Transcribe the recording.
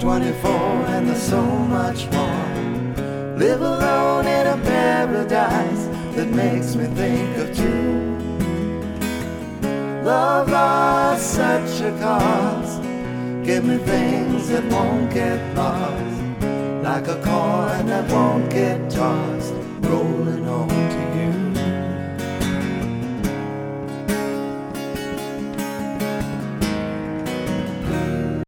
24 and there's so much more. Live alone in a paradise that makes me think of you. Love lost such a cause. Give me things that won't get lost, like a coin that won't get tossed, rolling on to you.